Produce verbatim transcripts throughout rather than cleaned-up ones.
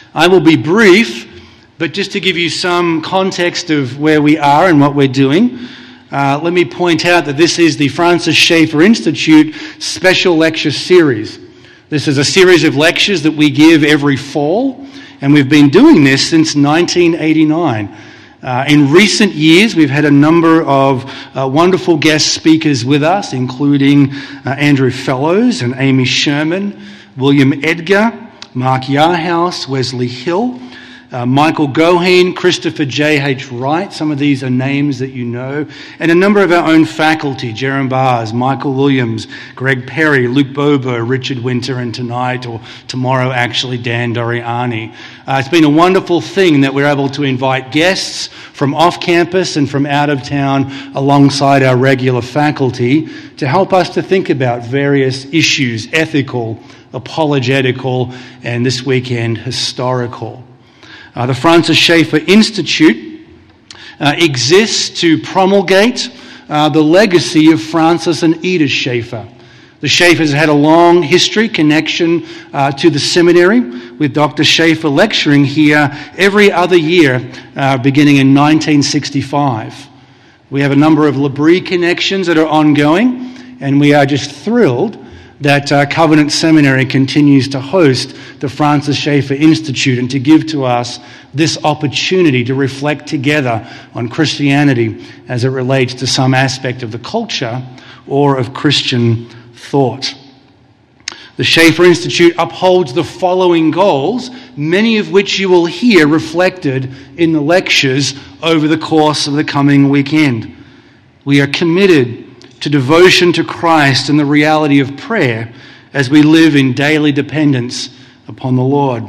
I will be brief, but just to give you some context of where we are and what we're doing, uh, let me point out that this is the Francis Schaeffer Institute Special Lecture Series. This is a series of lectures that we give every fall, and we've been doing this since nineteen eighty-nine. Uh, in recent years, we've had a number of uh, wonderful guest speakers with us, including uh, Andrew Fellows and Amy Sherman, William Edgar, Mark Yarhouse, Wesley Hill, uh, Michael Goheen, Christopher J H Wright. Some of these are names that you know. And a number of our own faculty, Jerem Bars, Michael Williams, Greg Perry, Luke Bobo, Richard Winter, and tonight, or tomorrow actually, Dan Doriani. Uh, it's been a wonderful thing that we're able to invite guests from off campus and from out of town alongside our regular faculty to help us to think about various issues, ethical, apologetical, and this weekend, historical. Uh, the Francis Schaeffer Institute uh, exists to promulgate uh, the legacy of Francis and Edith Schaeffer. The Schaeffers had a long history, connection uh, to the seminary, with Doctor Schaeffer lecturing here every other year, uh, beginning in nineteen sixty-five. We have a number of L'Abri connections that are ongoing, and we are just thrilled that uh, Covenant Seminary continues to host the Francis Schaeffer Institute and to give to us this opportunity to reflect together on Christianity as it relates to some aspect of the culture or of Christian thought. The Schaeffer Institute upholds the following goals, many of which you will hear reflected in the lectures over the course of the coming weekend. We are committed to devotion to Christ and the reality of prayer as we live in daily dependence upon the Lord.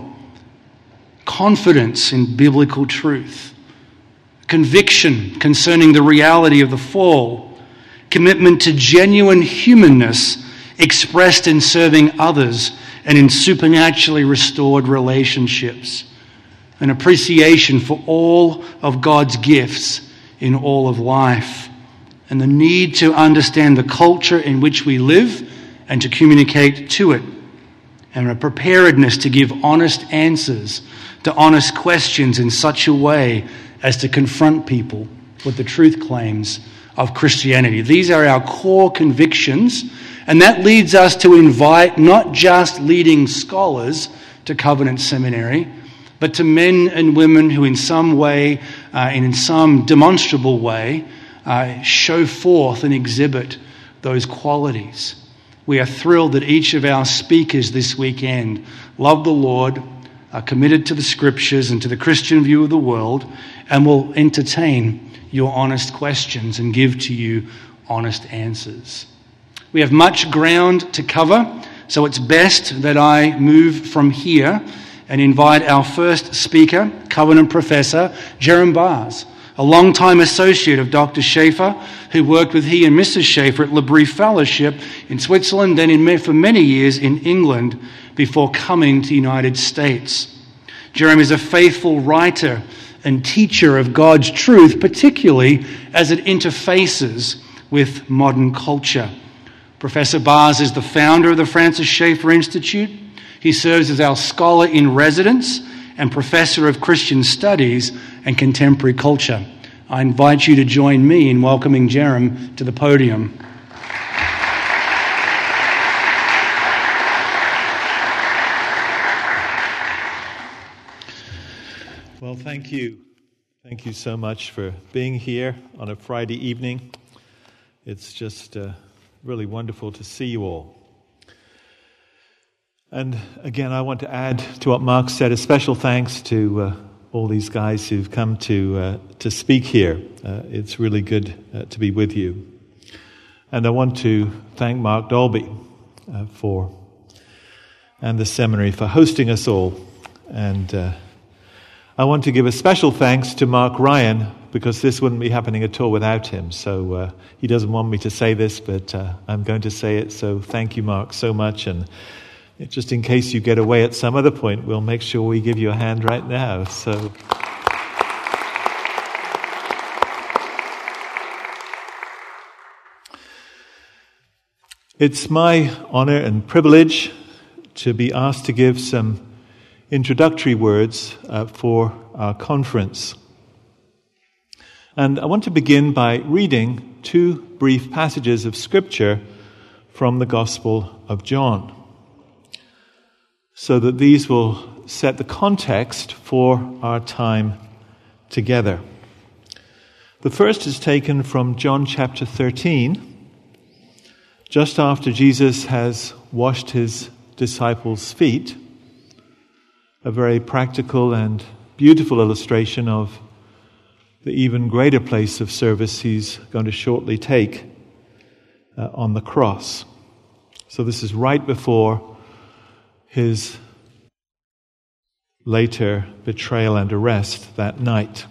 Confidence in biblical truth. Conviction concerning the reality of the fall. Commitment to genuine humanness expressed in serving others and in supernaturally restored relationships. An appreciation for all of God's gifts in all of life. And the need to understand the culture in which we live and to communicate to it. And a preparedness to give honest answers to honest questions in such a way as to confront people with the truth claims of Christianity. These are our core convictions, and that leads us to invite not just leading scholars to Covenant Seminary, but to men and women who in some way, uh, and in some demonstrable way, Uh, show forth and exhibit those qualities. We are thrilled that each of our speakers this weekend love the Lord, are committed to the Scriptures and to the Christian view of the world, and will entertain your honest questions and give to you honest answers. We have much ground to cover, so it's best that I move from here and invite our first speaker, Covenant Professor Jerem Bars, a long-time associate of Doctor Schaeffer, who worked with he and Missus Schaeffer at L'Abri Fellowship in Switzerland and in, for many years in England before coming to the United States. Jerem is a faithful writer and teacher of God's truth, particularly as it interfaces with modern culture. Professor Bars is the founder of the Francis Schaeffer Institute. He serves as our scholar in residence and professor of Christian studies and contemporary culture. I invite you to join me in welcoming Jerem to the podium. Well, thank you. Thank you so much for being here on a Friday evening. It's just uh, really wonderful to see you all. And again, I want to add to what Mark said, a special thanks to uh, all these guys who've come to uh, to speak here. Uh, it's really good uh, to be with you. And I want to thank Mark Dolby uh, for, and the seminary for hosting us all. And uh, I want to give a special thanks to Mark Ryan, because this wouldn't be happening at all without him. So uh, he doesn't want me to say this, but uh, I'm going to say it. So thank you, Mark, so much. And just in case you get away at some other point, we'll make sure we give you a hand right now. So, it's my honor and privilege to be asked to give some introductory words uh, for our conference. And I want to begin by reading two brief passages of Scripture from the Gospel of John, so that these will set the context for our time together. The first is taken from John chapter thirteen, just after Jesus has washed his disciples' feet, a very practical and beautiful illustration of the even greater place of service he's going to shortly take uh, on the cross. So this is right before his later betrayal and arrest that night.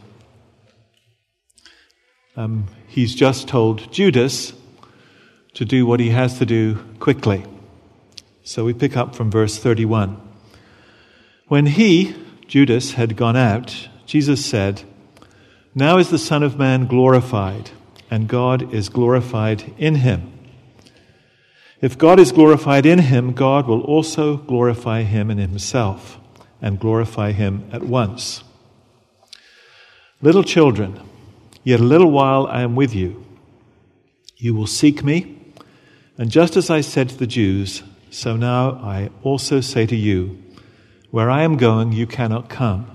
Um, he's just told Judas to do what he has to do quickly. So we pick up from verse thirty-one. When he, Judas, had gone out, Jesus said, "Now is the Son of Man glorified, and God is glorified in him. If God is glorified in him, God will also glorify him in himself, and glorify him at once. Little children, yet a little while I am with you. You will seek me, and just as I said to the Jews, so now I also say to you, where I am going, you cannot come.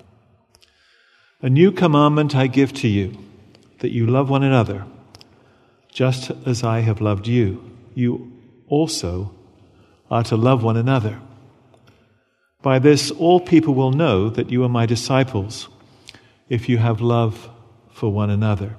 A new commandment I give to you, that you love one another, just as I have loved you. You also are to love one another. By this all people will know that you are my disciples, if you have love for one another."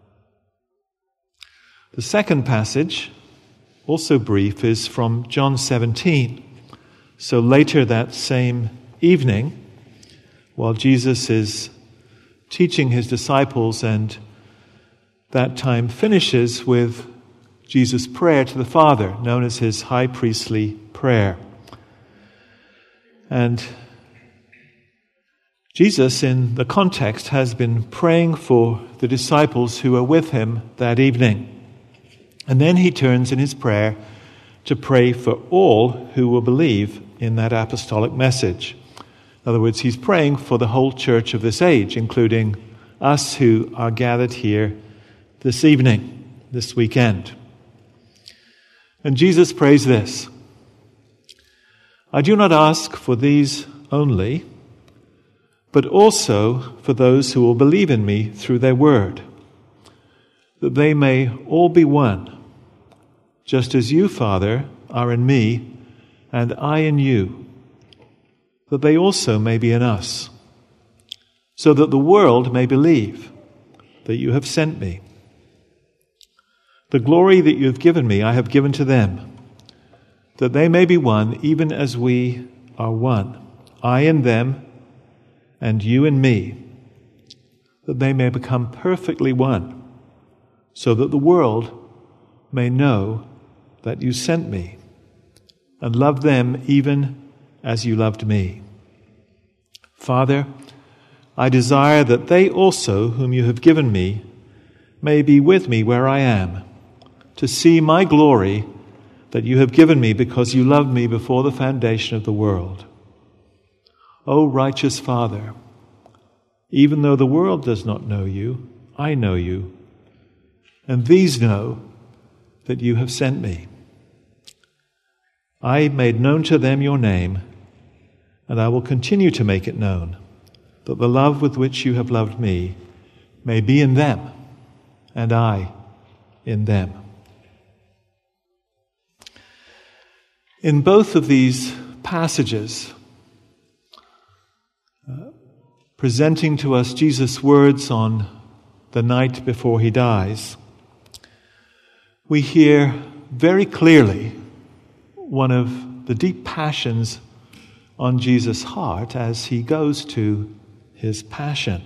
The second passage, also brief, is from John seventeen. So later that same evening, while Jesus is teaching his disciples, and that time finishes with Jesus' prayer to the Father, known as his high priestly prayer. And Jesus, in the context, has been praying for the disciples who are with him that evening. And then he turns in his prayer to pray for all who will believe in that apostolic message. In other words, he's praying for the whole church of this age, including us who are gathered here this evening, this weekend. And Jesus prays this: "I do not ask for these only, but also for those who will believe in me through their word, that they may all be one, just as you, Father, are in me, and I in you, that they also may be in us, so that the world may believe that you have sent me. The glory that you have given me, I have given to them, that they may be one, even as we are one, I in them, and you in me, that they may become perfectly one, so that the world may know that you sent me, and loved them even as you loved me. Father, I desire that they also, whom you have given me, may be with me where I am, to see my glory that you have given me because you loved me before the foundation of the world. O righteous Father, even though the world does not know you, I know you, and these know that you have sent me. I made known to them your name, and I will continue to make it known, that the love with which you have loved me may be in them, and I in them." In both of these passages, uh, presenting to us Jesus' words on the night before he dies, we hear very clearly one of the deep passions on Jesus' heart as he goes to his passion.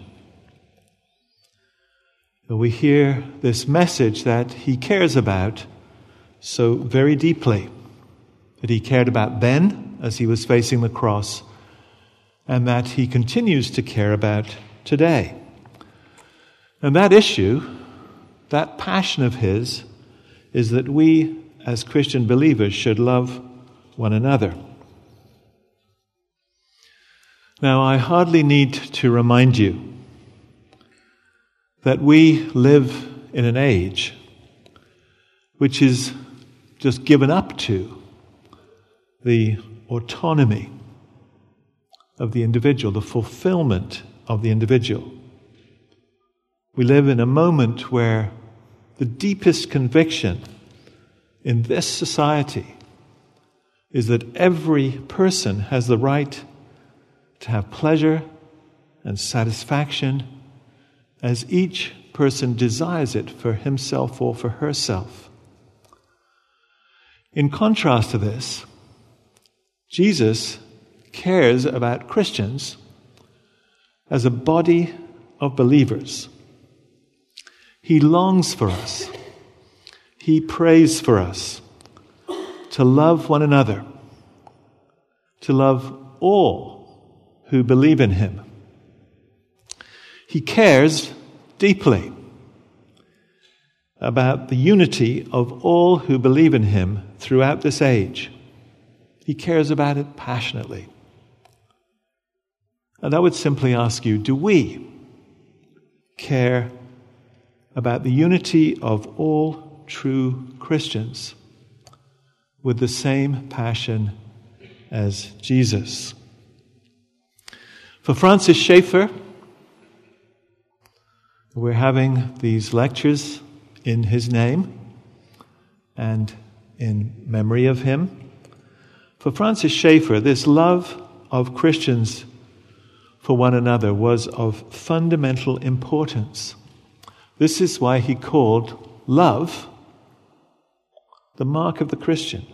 We hear this message that he cares about so very deeply, that he cared about then as he was facing the cross, and that he continues to care about today. And that issue, that passion of his, is that we as Christian believers should love one another. Now, I hardly need to remind you that we live in an age which is just given up to the autonomy of the individual, the fulfillment of the individual. We live in a moment where the deepest conviction in this society is that every person has the right to have pleasure and satisfaction as each person desires it for himself or for herself. In contrast to this, Jesus cares about Christians as a body of believers. He longs for us. He prays for us to love one another, to love all who believe in him. He cares deeply about the unity of all who believe in him throughout this age. He cares about it passionately. And I would simply ask you, do we care about the unity of all true Christians with the same passion as Jesus? For Francis Schaeffer, we're having these lectures in his name and in memory of him. For Francis Schaeffer, this love of Christians for one another was of fundamental importance. This is why he called love the mark of the Christian.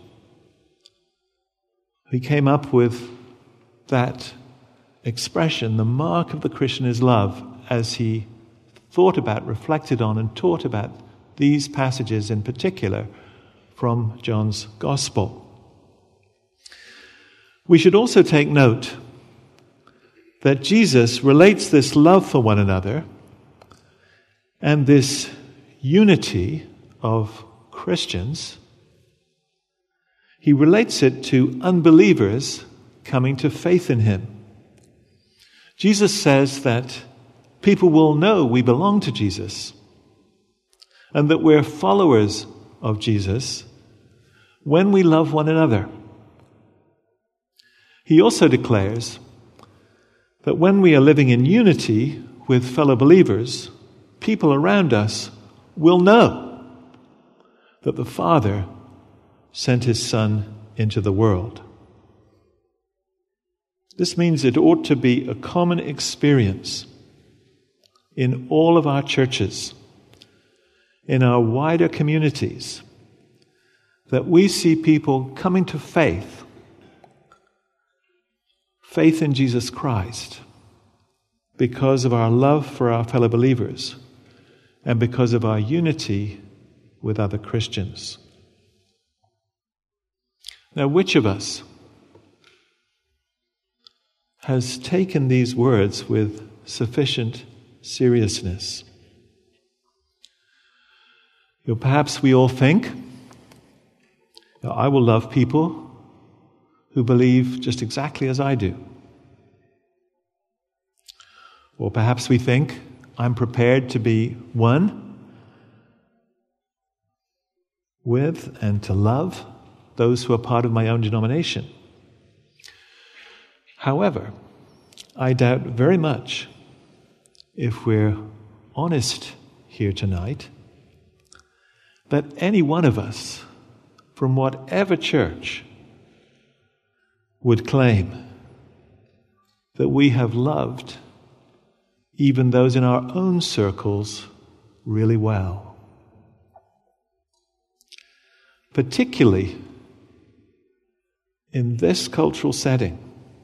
He came up with that expression, the mark of the Christian is love, as he thought about, reflected on, and taught about these passages in particular from John's Gospel. We should also take note that Jesus relates this love for one another and this unity of Christians, he relates it to unbelievers coming to faith in him. Jesus says that people will know we belong to Jesus and that we're followers of Jesus when we love one another. He also declares that when we are living in unity with fellow believers, people around us will know that the Father sent his Son into the world. This means it ought to be a common experience in all of our churches, in our wider communities, that we see people coming to faith, faith in Jesus Christ, because of our love for our fellow believers and because of our unity with other Christians. Now, which of us has taken these words with sufficient seriousness? You know, perhaps we all think, you know, I will love people who believe just exactly as I do. Or perhaps we think, I'm prepared to be one with and to love those who are part of my own denomination. However, I doubt very much, if we're honest here tonight, that any one of us, from whatever church, would claim that we have loved even those in our own circles really well. Particularly in this cultural setting,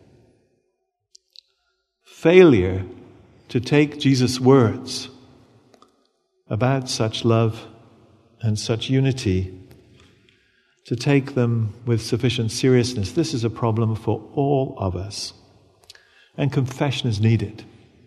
failure to take Jesus' words about such love and such unity, to take them with sufficient seriousness, this is a problem for all of us. And confession is needed.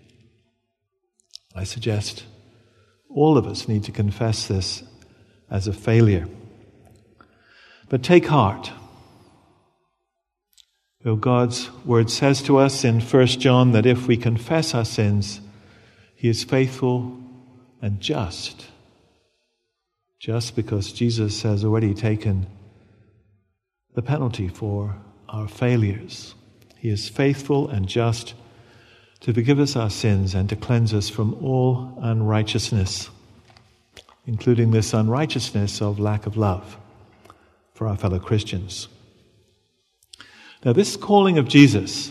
I suggest all of us need to confess this as a failure. But take heart. So God's word says to us in First John that if we confess our sins, He is faithful and just. Just because Jesus has already taken the penalty for our failures. He is faithful and just to forgive us our sins and to cleanse us from all unrighteousness, including this unrighteousness of lack of love for our fellow Christians. Now, this calling of Jesus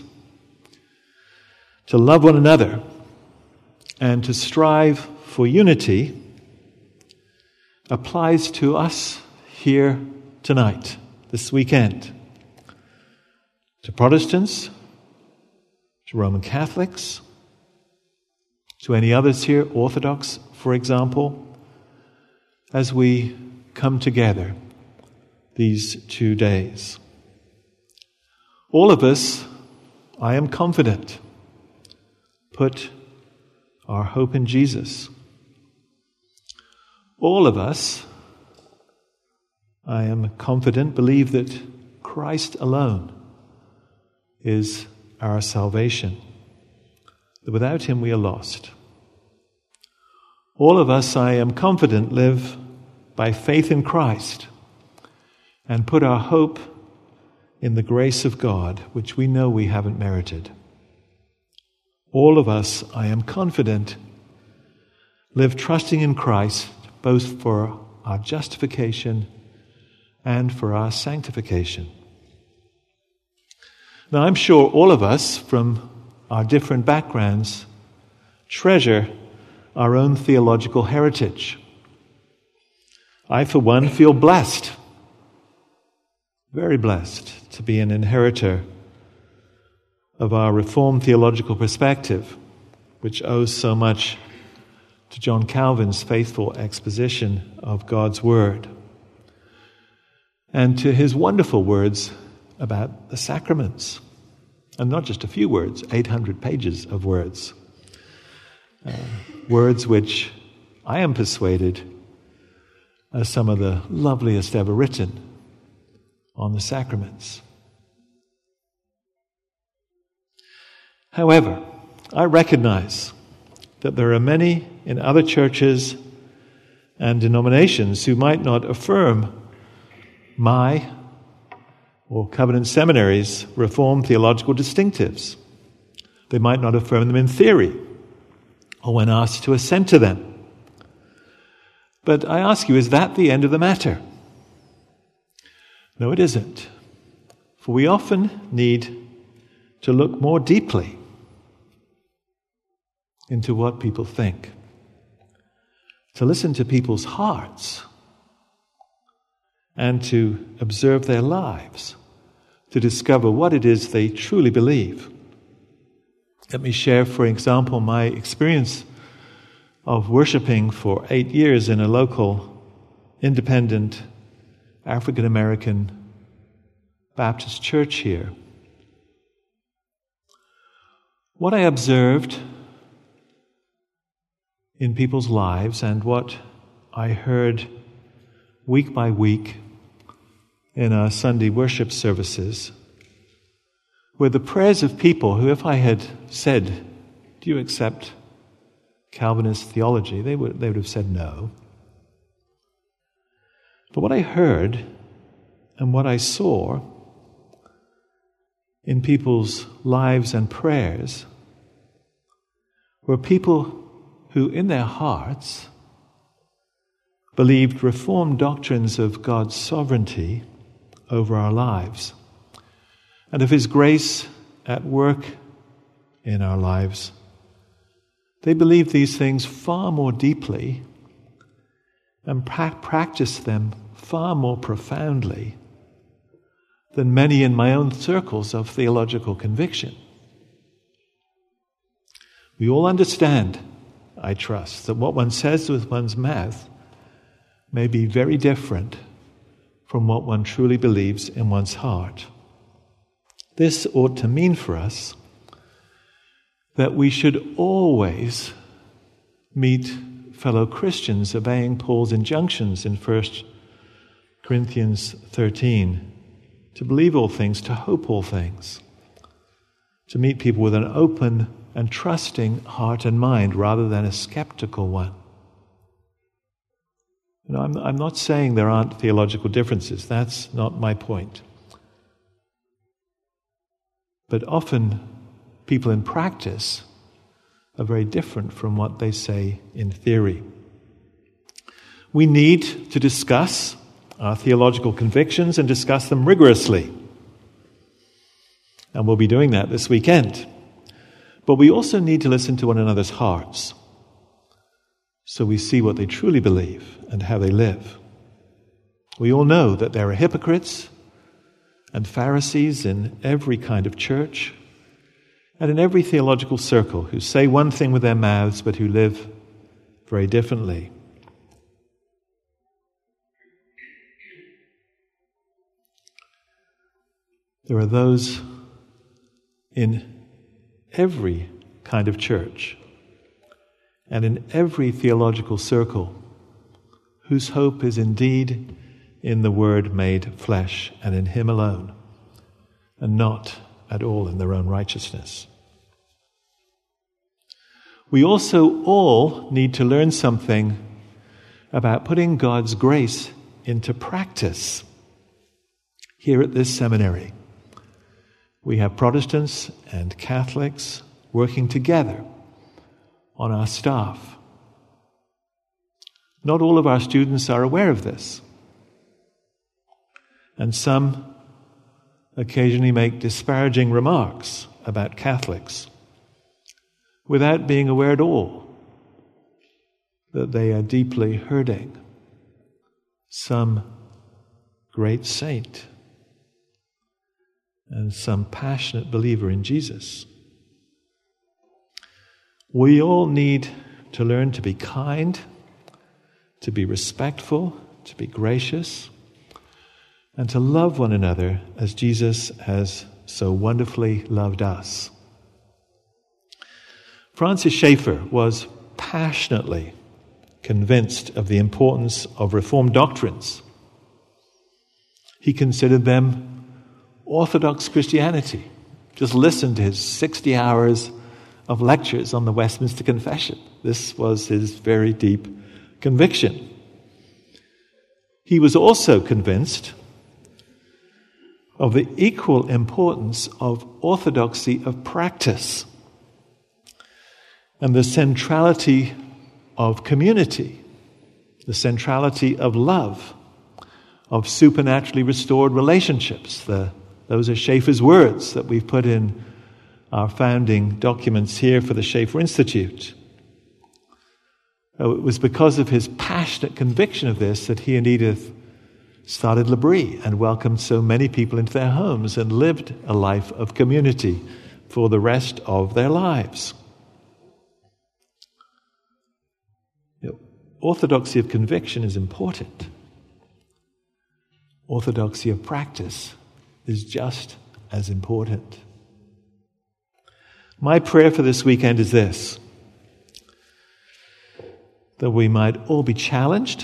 to love one another and to strive for unity applies to us here tonight, this weekend. To Protestants, to Roman Catholics, to any others here, Orthodox, for example, as we come together these two days. All of us, I am confident, put our hope in Jesus. All of us, I am confident, believe that Christ alone is our salvation. That without Him we are lost. All of us, I am confident, live by faith in Christ and put our hope in the grace of God, which we know we haven't merited. All of us, I am confident, live trusting in Christ both for our justification and for our sanctification. Now, I'm sure all of us, from our different backgrounds, treasure our own theological heritage. I, for one, feel blessed, very blessed, to be an inheritor of our Reformed theological perspective, which owes so much to John Calvin's faithful exposition of God's Word, and to his wonderful words about the sacraments. And not just a few words, eight hundred pages of words. Uh, words which I am persuaded are some of the loveliest ever written on the sacraments. However, I recognize that there are many in other churches and denominations who might not affirm my or Covenant Seminary's Reformed theological distinctives. They might not affirm them in theory or when asked to assent to them. But I ask you, is that the end of the matter? No, it isn't. For we often need to look more deeply into what people think, to listen to people's hearts, and to observe their lives, to discover what it is they truly believe. Let me share, for example, my experience of worshiping for eight years in a local, independent, African-American Baptist church here. What I observed in people's lives and what I heard week by week in our Sunday worship services were the prayers of people who, if I had said, "Do you accept Calvinist theology?" they would, they would have said no. But what I heard and what I saw in people's lives and prayers were people who in their hearts believed Reformed doctrines of God's sovereignty over our lives and of His grace at work in our lives. They believed these things far more deeply and pra- practiced them far more profoundly than many in my own circles of theological conviction. We all understand, I trust, that what one says with one's mouth may be very different from what one truly believes in one's heart. This ought to mean for us that we should always meet fellow Christians obeying Paul's injunctions in First Corinthians thirteen, to believe all things, to hope all things. to meet people with an open and trusting heart and mind rather than a skeptical one. You know, I'm, I'm not saying there aren't theological differences. That's not my point. But often people in practice are very different from what they say in theory. We need to discuss our theological convictions and discuss them rigorously. And we'll be doing that this weekend. But we also need to listen to one another's hearts, so we see what they truly believe and how they live. We all know that there are hypocrites and Pharisees in every kind of church and in every theological circle who say one thing with their mouths but who live very differently. There are those in every kind of church and in every theological circle whose hope is indeed in the Word made flesh and in Him alone, and not at all in their own righteousness. We also all need to learn something about putting God's grace into practice. Here at this seminary, we have Protestants and Catholics working together on our staff. Not all of our students are aware of this, and some occasionally make disparaging remarks about Catholics without being aware at all that they are deeply hurting some great saint and some passionate believer in Jesus. We all need to learn to be kind, to be respectful, to be gracious, and to love one another as Jesus has so wonderfully loved us. Francis Schaeffer was passionately convinced of the importance of Reformed doctrines. He considered them Orthodox Christianity. Just listen to his sixty hours of lectures on the Westminster Confession. This was his very deep conviction. He was also convinced of the equal importance of orthodoxy of practice and the centrality of community, the centrality of love, of supernaturally restored relationships. The, those are Schaeffer's words that we've put in our founding documents here for the Schaeffer Institute. It was because of his passionate conviction of this that he and Edith started L'Abri and welcomed so many people into their homes and lived a life of community for the rest of their lives. You know, orthodoxy of conviction is important. Orthodoxy of practice is just as important. My prayer for this weekend is this: that we might all be challenged,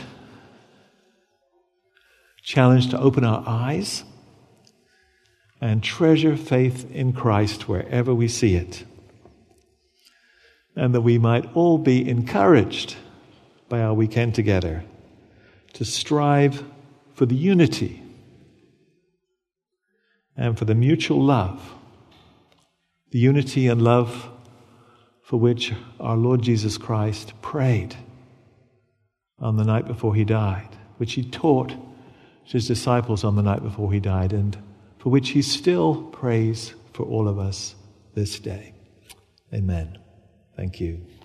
challenged to open our eyes and treasure faith in Christ wherever we see it. And that we might all be encouraged by our weekend together to strive for the unity and for the mutual love, the unity and love for which our Lord Jesus Christ prayed on the night before he died, which he taught his disciples on the night before he died, and for which he still prays for all of us this day. Amen. Thank you.